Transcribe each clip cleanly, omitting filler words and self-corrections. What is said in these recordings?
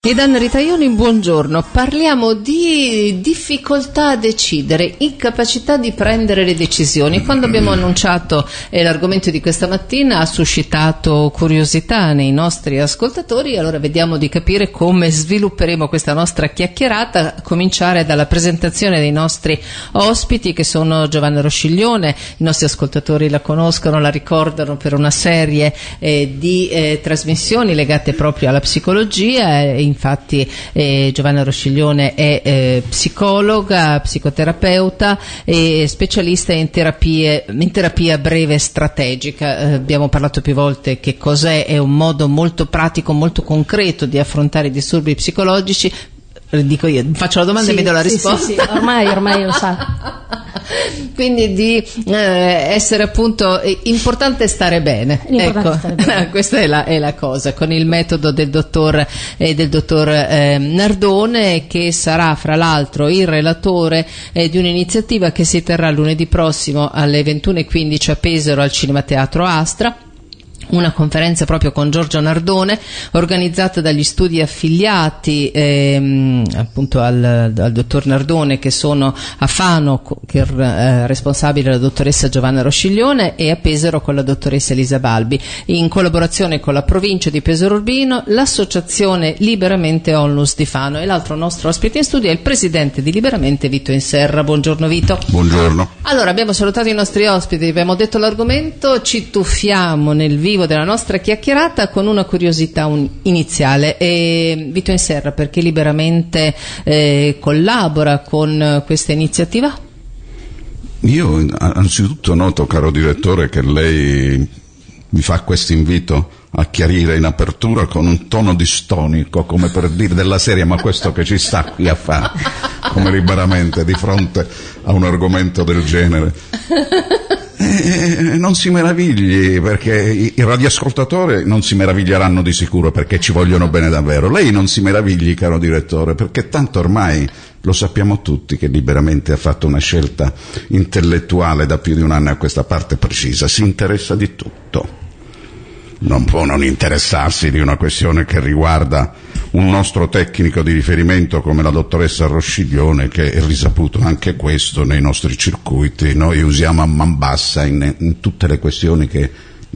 Dan Ritaioni, buongiorno. Parliamo di difficoltà a decidere, incapacità di prendere le decisioni. Quando abbiamo annunciato l'argomento di questa mattina ha suscitato curiosità nei nostri ascoltatori, allora vediamo di capire come svilupperemo questa nostra chiacchierata, a cominciare dalla presentazione dei nostri ospiti, che sono Giovanna Rosciglione. I nostri ascoltatori la conoscono, la ricordano per una serie di trasmissioni legate proprio alla psicologia. Infatti Giovanna Rosciglione è psicologa, psicoterapeuta e specialista in terapia breve strategica. Abbiamo parlato più volte che cos'è, è un modo molto pratico, molto concreto di affrontare i disturbi psicologici. Dico io, faccio la domanda e mi do la risposta. Sì, ormai lo sa. Quindi di essere appunto importante stare bene. Questa è la cosa, con il metodo del dottor Nardone, che sarà fra l'altro il relatore di un'iniziativa che si terrà lunedì prossimo alle 21:15 a Pesaro al Cinema Teatro Astra. Una conferenza proprio con Giorgio Nardone, organizzata dagli studi affiliati appunto al dottor Nardone, che sono a Fano, che è responsabile la dottoressa Giovanna Rosciglione, e a Pesaro con la dottoressa Elisa Balbi, in collaborazione con la provincia di Pesaro Urbino, l'associazione Liberamente Onlus di Fano. E l'altro nostro ospite in studio è il presidente di Liberamente, Vito Inserra. Buongiorno Vito. Buongiorno. Allora, abbiamo salutato i nostri ospiti, abbiamo detto l'argomento, ci tuffiamo nel vivo della nostra chiacchierata con una curiosità iniziale. Vito Inserra, perché Liberamente collabora con questa iniziativa? Io anzitutto noto, caro direttore, che lei mi fa questo invito a chiarire in apertura con un tono distonico, come per dire della serie: ma questo che ci sta qui a fare, come Liberamente, di fronte a un argomento del genere. Non si meravigli, perché i radioascoltatori non si meraviglieranno di sicuro, perché ci vogliono bene davvero. Lei non si meravigli, caro direttore, perché tanto ormai lo sappiamo tutti che Liberamente ha fatto una scelta intellettuale da più di un anno a questa parte precisa. Si interessa di tutto. Non può non interessarsi di una questione che riguarda un nostro tecnico di riferimento come la dottoressa Rosciglione, che è risaputo anche questo nei nostri circuiti. Noi usiamo a man bassa in tutte le questioni che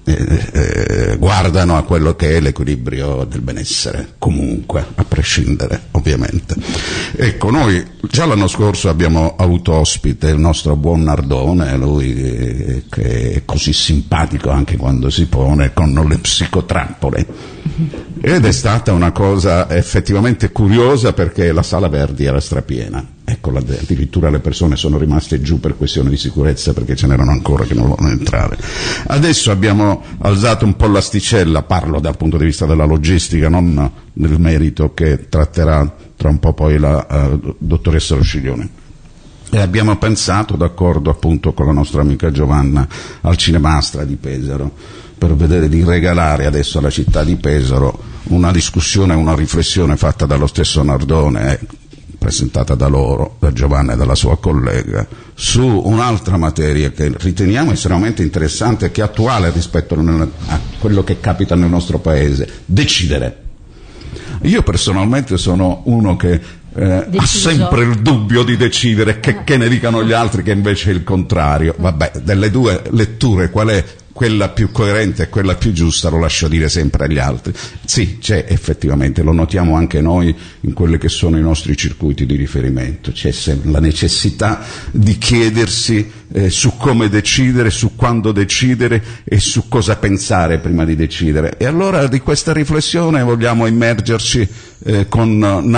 guardano a quello che è l'equilibrio del benessere, comunque, a prescindere ovviamente. Ecco, noi già l'anno scorso abbiamo avuto ospite il nostro buon Nardone, lui che è così simpatico anche quando si pone con le psicotrappole, ed è stata una cosa effettivamente curiosa, perché la Sala Verdi era strapiena. Ecco, addirittura le persone sono rimaste giù per questione di sicurezza, perché ce n'erano ancora che non volevano entrare. Adesso abbiamo alzato un po' l'asticella, parlo dal punto di vista della logistica, non del merito, che tratterà tra un po' poi la dottoressa Rosciglione. E abbiamo pensato, d'accordo appunto con la nostra amica Giovanna, al Cinema Astra di Pesaro, per vedere di regalare adesso alla città di Pesaro una discussione, una riflessione fatta dallo stesso Nardone, presentata da loro, da Giovanna e dalla sua collega, su un'altra materia che riteniamo estremamente interessante e che è attuale rispetto a quello che capita nel nostro paese: decidere. Io personalmente sono uno che ha sempre il dubbio di decidere, che ne dicano gli altri, che invece è il contrario. Vabbè, delle due letture qual è quella più coerente e quella più giusta lo lascio dire sempre agli altri. Sì, c'è effettivamente, lo notiamo anche noi in quelli che sono i nostri circuiti di riferimento, c'è la necessità di chiedersi su come decidere, su quando decidere e su cosa pensare prima di decidere. E allora di questa riflessione vogliamo immergerci con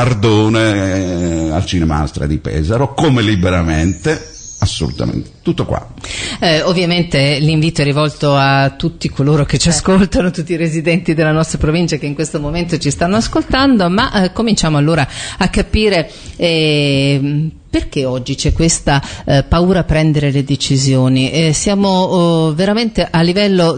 Nardone al Cinema Astra di Pesaro, come Liberamente. Assolutamente, tutto qua. Ovviamente l'invito è rivolto a tutti coloro che ci ascoltano, tutti i residenti della nostra provincia che in questo momento ci stanno ascoltando, ma cominciamo allora a capire perché oggi c'è questa paura a prendere le decisioni? Siamo veramente a livello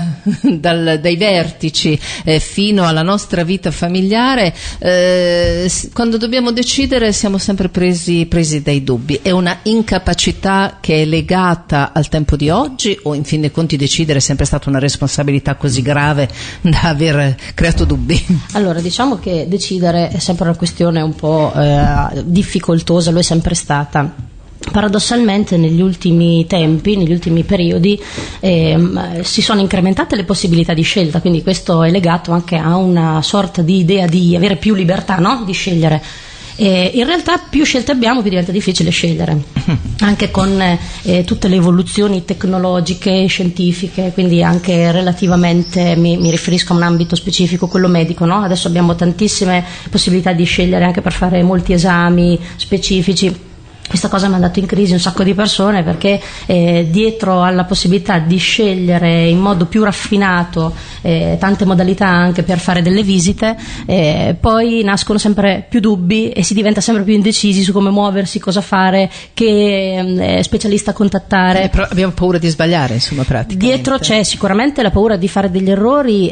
dai vertici fino alla nostra vita familiare, quando dobbiamo decidere siamo sempre presi dai dubbi. È una incapacità che è legata al tempo di oggi, o in fin dei conti decidere è sempre stata una responsabilità così grave da aver creato dubbi? Allora, diciamo che decidere è sempre una questione un po' difficoltosa, lo è sempre stata. Paradossalmente negli ultimi tempi, negli ultimi periodi si sono incrementate le possibilità di scelta, quindi questo è legato anche a una sorta di idea di avere più libertà, no? Di scegliere. In realtà più scelte abbiamo, più diventa difficile scegliere, anche con tutte le evoluzioni tecnologiche, scientifiche, quindi anche relativamente, mi riferisco a un ambito specifico, quello medico, no? Adesso abbiamo tantissime possibilità di scegliere anche per fare molti esami specifici. Questa cosa mi ha mandato in crisi un sacco di persone, perché dietro alla possibilità di scegliere in modo più raffinato tante modalità anche per fare delle visite, poi nascono sempre più dubbi e si diventa sempre più indecisi su come muoversi, cosa fare, che specialista contattare. Abbiamo paura di sbagliare, insomma, praticamente. Dietro c'è sicuramente la paura di fare degli errori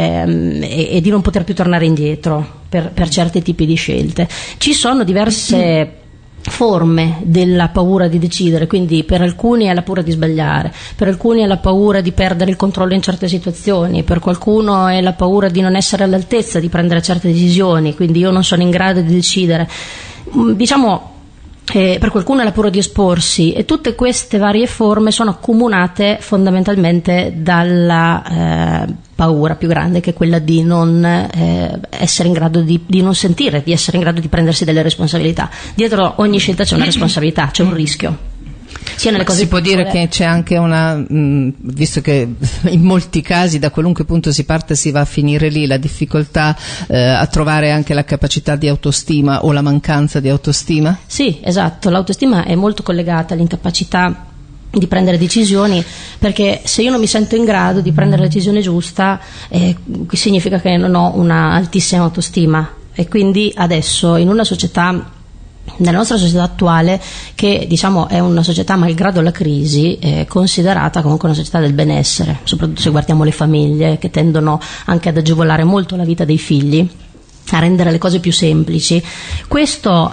e di non poter più tornare indietro per certi tipi di scelte. Ci sono diverse forme della paura di decidere, quindi per alcuni è la paura di sbagliare, per alcuni è la paura di perdere il controllo in certe situazioni, per qualcuno è la paura di non essere all'altezza di prendere certe decisioni, quindi io non sono in grado di decidere, diciamo. Per qualcuno è la paura di esporsi, e tutte queste varie forme sono accomunate fondamentalmente dalla paura più grande, che è quella di non essere in grado di non sentire, di essere in grado di prendersi delle responsabilità. Dietro ogni scelta c'è una responsabilità, c'è un rischio. Sia nelle cose si può dire che c'è anche visto che in molti casi da qualunque punto si parte si va a finire lì, la difficoltà a trovare anche la capacità di autostima o la mancanza di autostima? Sì, esatto, l'autostima è molto collegata all'incapacità di prendere decisioni, perché se io non mi sento in grado di prendere la decisione giusta, significa che non ho una altissima autostima, e quindi adesso in una società, nella nostra società attuale, che diciamo è una società malgrado la crisi considerata comunque una società del benessere, soprattutto se guardiamo le famiglie, che tendono anche ad agevolare molto la vita dei figli, a rendere le cose più semplici. Questo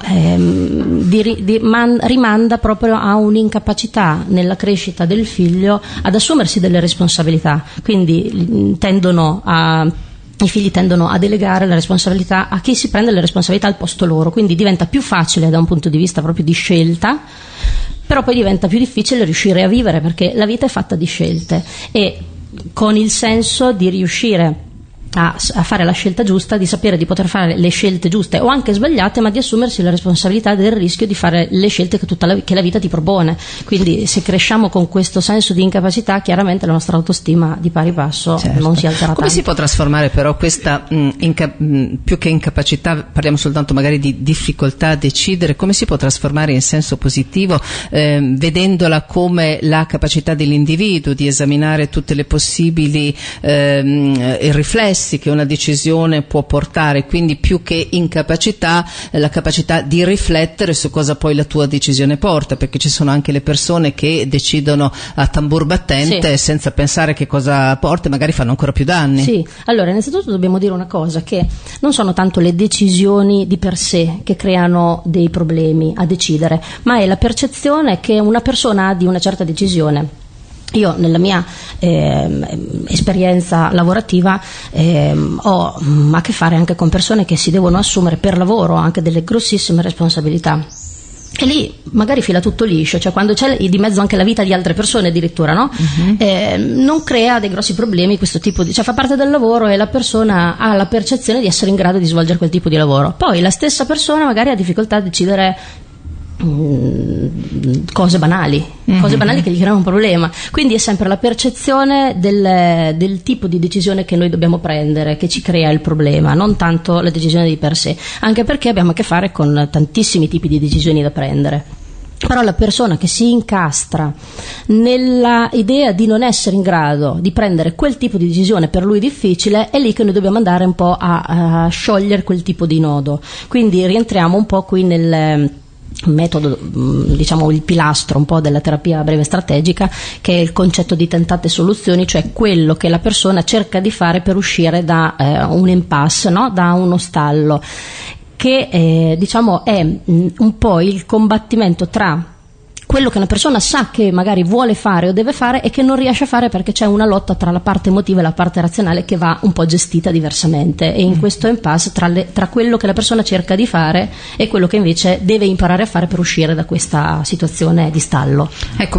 rimanda proprio a un'incapacità nella crescita del figlio ad assumersi delle responsabilità, quindi i figli tendono a delegare la responsabilità a chi si prende le responsabilità al posto loro, quindi diventa più facile da un punto di vista proprio di scelta, però poi diventa più difficile riuscire a vivere, perché la vita è fatta di scelte, e con il senso di riuscire a fare la scelta giusta, di sapere di poter fare le scelte giuste o anche sbagliate, ma di assumersi la responsabilità del rischio di fare le scelte che la vita ti propone. Quindi se cresciamo con questo senso di incapacità, chiaramente la nostra autostima di pari passo non si alzerà. Come si può trasformare però questa più che incapacità, parliamo soltanto magari di difficoltà a decidere, come si può trasformare in senso positivo, vedendola come la capacità dell'individuo di esaminare tutte le possibili riflessi che una decisione può portare, quindi più che incapacità, la capacità di riflettere su cosa poi la tua decisione porta, perché ci sono anche le persone che decidono a tambur battente senza pensare che cosa porta, e magari fanno ancora più danni. Sì, allora innanzitutto dobbiamo dire una cosa, che non sono tanto le decisioni di per sé che creano dei problemi a decidere, ma è la percezione che una persona ha di una certa decisione. Io nella mia esperienza lavorativa ho a che fare anche con persone che si devono assumere per lavoro anche delle grossissime responsabilità, e lì magari fila tutto liscio, cioè quando c'è di mezzo anche la vita di altre persone addirittura, no? Non crea dei grossi problemi questo tipo di, cioè fa parte del lavoro e la persona ha la percezione di essere in grado di svolgere quel tipo di lavoro, poi la stessa persona magari ha difficoltà a decidere cose banali che gli creano un problema, quindi è sempre la percezione del tipo di decisione che noi dobbiamo prendere che ci crea il problema, non tanto la decisione di per sé, anche perché abbiamo a che fare con tantissimi tipi di decisioni da prendere. Però la persona che si incastra nella idea di non essere in grado di prendere quel tipo di decisione per lui difficile, è lì che noi dobbiamo andare un po' a sciogliere quel tipo di nodo. Quindi rientriamo un po' qui metodo, diciamo il pilastro un po' della terapia breve strategica, che è il concetto di tentate soluzioni, cioè quello che la persona cerca di fare per uscire da un impasse, no? Da uno stallo, che diciamo è un po' il combattimento tra quello che una persona sa che magari vuole fare o deve fare e che non riesce a fare perché c'è una lotta tra la parte emotiva e la parte razionale che va un po' gestita diversamente, e in questo impasse tra quello che la persona cerca di fare e quello che invece deve imparare a fare per uscire da questa situazione di stallo. Ecco,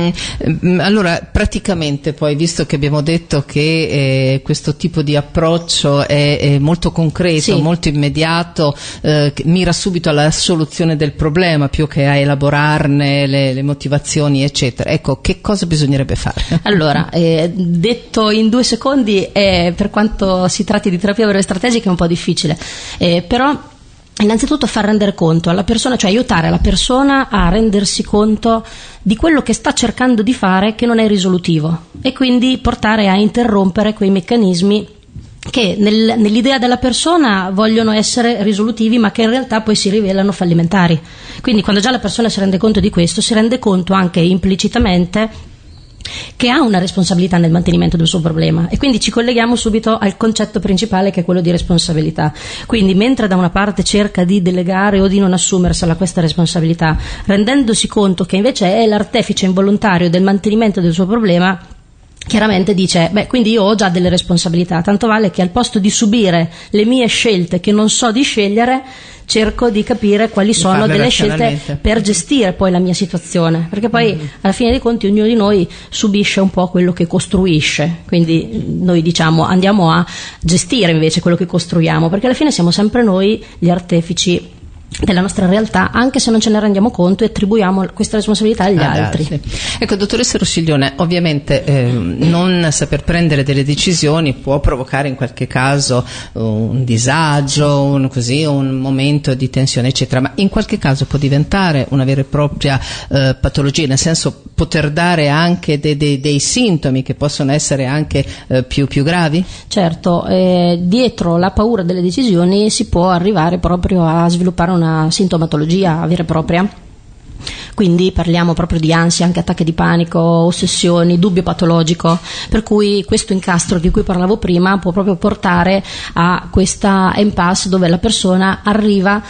allora praticamente poi, visto che abbiamo detto che questo tipo di approccio è molto concreto, molto immediato, mira subito alla soluzione del problema più che a elaborarne le motivazioni eccetera, ecco, che cosa bisognerebbe fare? Allora, detto in 2 secondi, per quanto si tratti di terapia breve strategica è un po' difficile, però innanzitutto far rendere conto alla persona, cioè aiutare la persona a rendersi conto di quello che sta cercando di fare che non è risolutivo, e quindi portare a interrompere quei meccanismi che nell'idea della persona vogliono essere risolutivi ma che in realtà poi si rivelano fallimentari. Quindi quando già la persona si rende conto di questo, si rende conto anche implicitamente che ha una responsabilità nel mantenimento del suo problema, e quindi ci colleghiamo subito al concetto principale, che è quello di responsabilità. Quindi mentre da una parte cerca di delegare o di non assumersela questa responsabilità, rendendosi conto che invece è l'artefice involontario del mantenimento del suo problema, chiaramente dice, quindi io ho già delle responsabilità, tanto vale che al posto di subire le mie scelte che non so di scegliere, cerco di capire quali sono delle scelte per gestire poi la mia situazione, perché poi alla fine dei conti ognuno di noi subisce un po' quello che costruisce, quindi noi diciamo andiamo a gestire invece quello che costruiamo, perché alla fine siamo sempre noi gli artefici della nostra realtà, anche se non ce ne rendiamo conto e attribuiamo questa responsabilità agli altri. Sì. Ecco, dottoressa Rostiglione, ovviamente non saper prendere delle decisioni può provocare in qualche caso un disagio, un momento di tensione eccetera, ma in qualche caso può diventare una vera e propria patologia, nel senso poter dare anche dei sintomi che possono essere anche più gravi? Certo, dietro la paura delle decisioni si può arrivare proprio a sviluppare una sintomatologia vera e propria, quindi parliamo proprio di ansia, anche attacchi di panico, ossessioni, dubbio patologico, per cui questo incastro di cui parlavo prima può proprio portare a questa impasse dove la persona arriva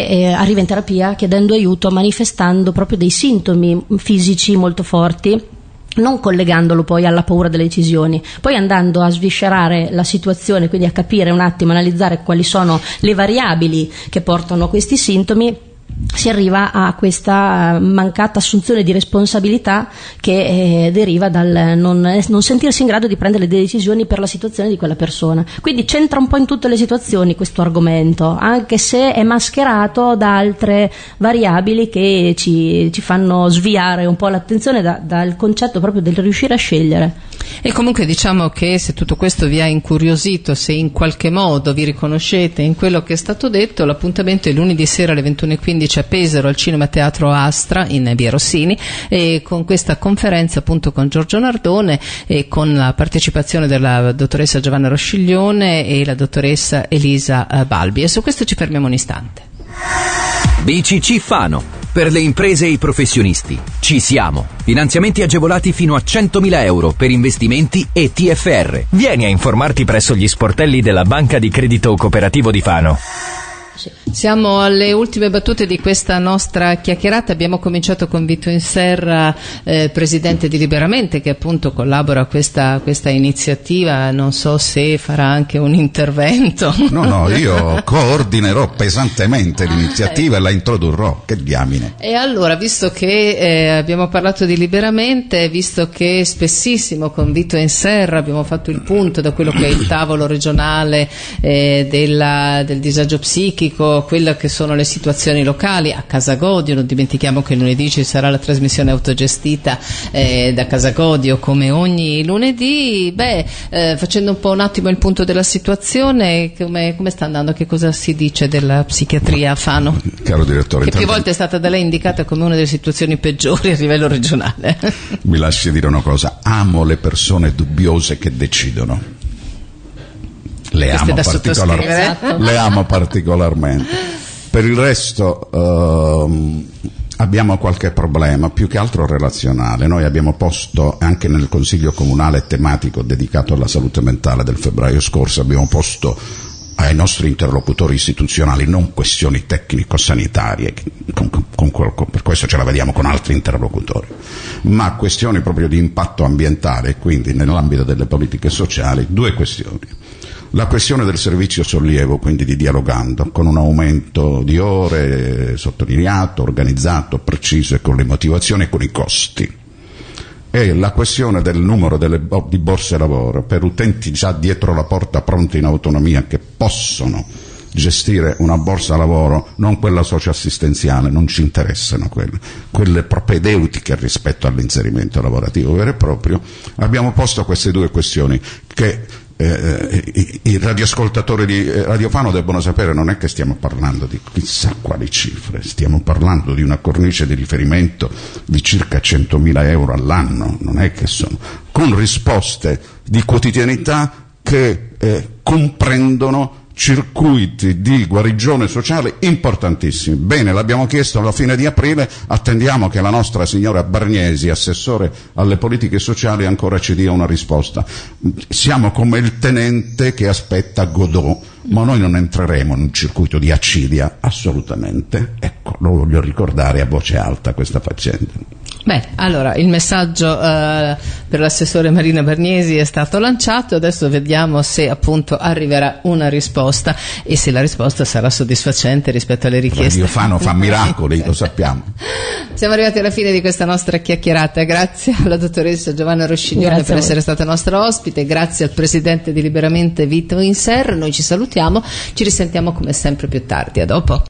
in terapia chiedendo aiuto, manifestando proprio dei sintomi fisici molto forti, non collegandolo poi alla paura delle decisioni, poi andando a sviscerare la situazione, quindi a capire un attimo, analizzare quali sono le variabili che portano a questi sintomi, si arriva a questa mancata assunzione di responsabilità che deriva dal non sentirsi in grado di prendere le decisioni per la situazione di quella persona. Quindi c'entra un po' in tutte le situazioni questo argomento, anche se è mascherato da altre variabili che ci fanno sviare un po' l'attenzione dal concetto proprio del riuscire a scegliere. E comunque diciamo che se tutto questo vi ha incuriosito, se in qualche modo vi riconoscete in quello che è stato detto, l'appuntamento è lunedì sera alle 21:15 a Pesaro al Cinema Teatro Astra in via Rossini, e con questa conferenza appunto con Giorgio Nardone e con la partecipazione della dottoressa Giovanna Rostiglione e la dottoressa Elisa Balbi. E su questo ci fermiamo un istante. BCC Fano. Per le imprese e i professionisti. Ci siamo. Finanziamenti agevolati fino a 100.000 euro per investimenti e TFR. Vieni a informarti presso gli sportelli della Banca di Credito Cooperativo di Fano. Siamo alle ultime battute di questa nostra chiacchierata. Abbiamo cominciato con Vito Inserra, presidente di Liberamente, che appunto collabora a questa iniziativa. Non so se farà anche un intervento. No, io coordinerò pesantemente l'iniziativa e la introdurrò. Che diamine. E allora, visto che abbiamo parlato di Liberamente, visto che spessissimo con Vito Inserra abbiamo fatto il punto da quello che è il tavolo regionale del disagio psichico, quelle che sono le situazioni locali a Casagodio, non dimentichiamo che lunedì ci sarà la trasmissione autogestita da Casagodio come ogni lunedì. Facendo un po' un attimo il punto della situazione, come sta andando, che cosa si dice della psichiatria a Fano? Caro direttore, che più volte è stata da lei indicata come una delle situazioni peggiori a livello regionale. Mi lasci dire una cosa: amo le persone dubbiose che decidono. Le amo particolarmente. Per il resto abbiamo qualche problema, più che altro relazionale. Noi abbiamo posto, anche nel Consiglio Comunale tematico dedicato alla salute mentale del febbraio scorso, abbiamo posto ai nostri interlocutori istituzionali non questioni tecnico-sanitarie, per questo ce la vediamo con altri interlocutori, ma questioni proprio di impatto ambientale, e quindi nell'ambito delle politiche sociali, due questioni. La questione del servizio sollievo, quindi di dialogando, con un aumento di ore sottolineato, organizzato, preciso e con le motivazioni e con i costi. E la questione del numero di borse lavoro per utenti già dietro la porta pronti in autonomia che possono gestire una borsa lavoro, non quella socioassistenziale, non ci interessano quelle propedeutiche rispetto all'inserimento lavorativo vero e proprio. Abbiamo posto queste due questioni che i radioascoltatori di Radio Fano debbono sapere. Non è che stiamo parlando di chissà quali cifre, stiamo parlando di una cornice di riferimento di circa 100.000 euro all'anno, non è che sono, con risposte di quotidianità che comprendono circuiti di guarigione sociale importantissimi. Bene, l'abbiamo chiesto alla fine di aprile, attendiamo che la nostra signora Bargnesi, assessore alle politiche sociali, ancora ci dia una risposta. Siamo come il tenente che aspetta Godot, ma noi non entreremo in un circuito di accidia, assolutamente. Ecco, lo voglio ricordare a voce alta questa faccenda. Beh, allora il messaggio per l'assessore Marina Bargnesi è stato lanciato, adesso vediamo se appunto arriverà una risposta e se la risposta sarà soddisfacente rispetto alle richieste. Radio Fano fa miracoli, lo sappiamo. Siamo arrivati alla fine di questa nostra chiacchierata, grazie alla dottoressa Giovanna Rosciglione per essere stata nostra ospite, grazie al presidente di Liberamente Vito Inser, noi ci salutiamo, ci risentiamo come sempre più tardi, a dopo.